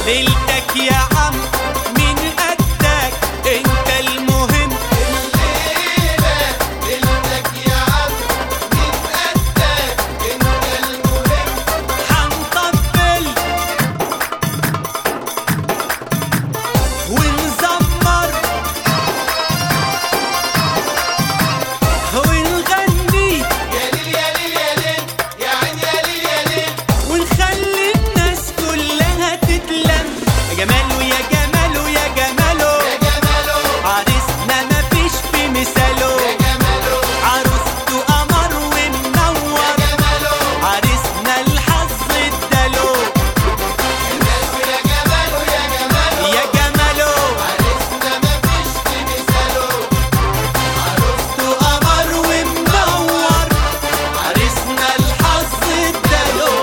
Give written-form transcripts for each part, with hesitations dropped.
ليلتك يا عم من قدك انت المهم. الليلة ليلتك يا عم من قدك انت المهم. حنطبل ونزمر ونغني يا ليل يا ليل يا ليل يا عين يا ليل يا ليل. ونخلي الناس كلها تتلم. يا جماله يا جماله يا جماله يا جماله عريسنا مفيش في مثاله. يا جماله عروسته قمر ومنور يا جماله عريسنا الحظ اداله. يا جماله يا جماله يا جماله عرسنا مفيش في مثاله. عروسته قمر ومنور عريسنا الحظ اداله.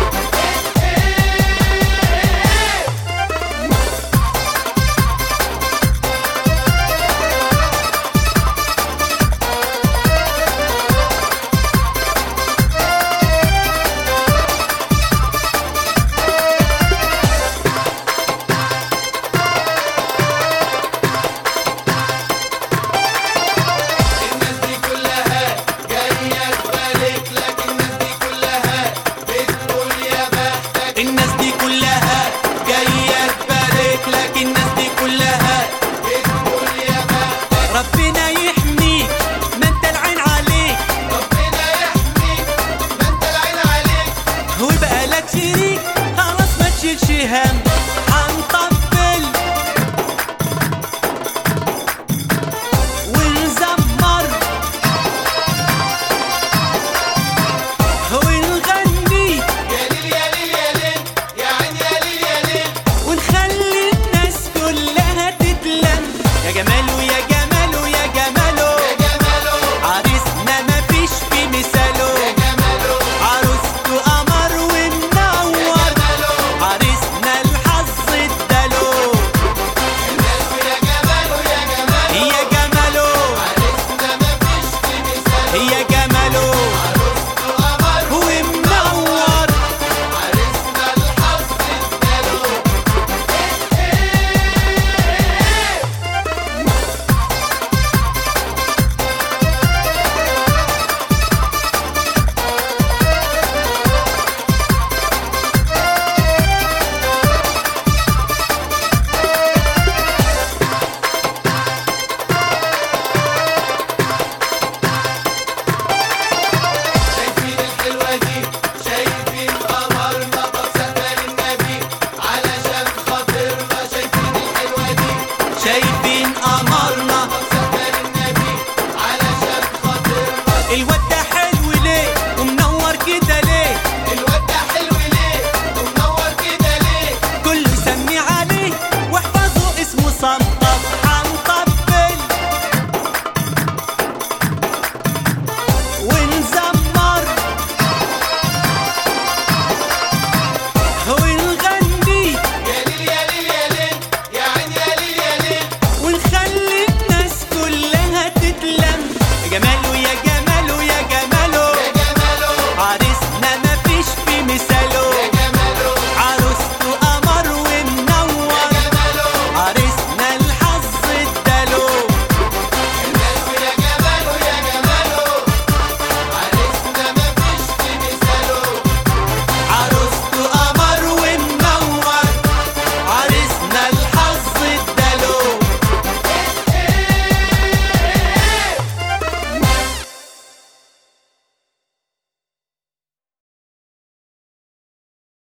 الناس دي كلها جاية تبارك لك. الناس دي كلها بتقول يا بختك. الناس دي كلها جاية تبارك لك. الناس دي كلها بتقول يا بختك. ربنا يحميك ما انت العين عليك. ربنا يحميك ما انت العين عليك. ويبقى لك شريك خلاص ما تشيلش هم.